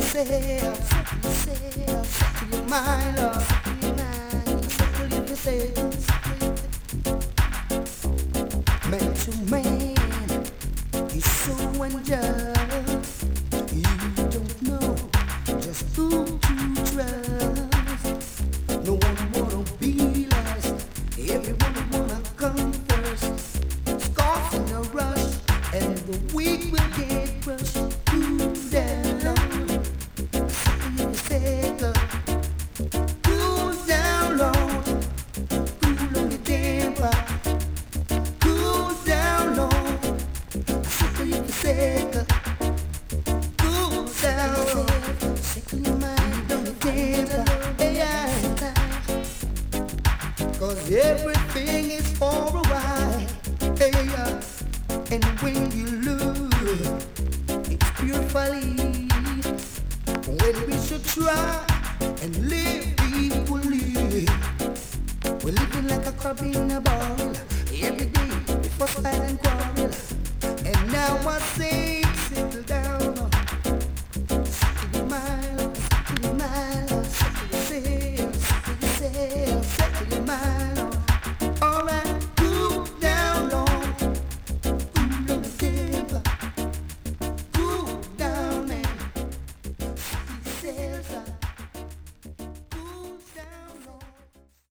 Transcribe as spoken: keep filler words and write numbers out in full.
yourself, settle your mind, Lord, settle yourself. Man to man is so unjust. You don't know just who to trust. No one wanna be last. Everyone wanna come first. Scars in a rush, and the weak will get crushed. Cool down, settle. Cool down, Lord. Cool on your temper. Cool down, Lord. Settle your settle. Cool down. Settle your mind on your temper. Yeah. Cause everything is for a while. Yeah. And when you lose, it's pure folly. When we should try and live equally, we're living like a crab in a barrel. Every day we fuss, fight and quarrel. And now I say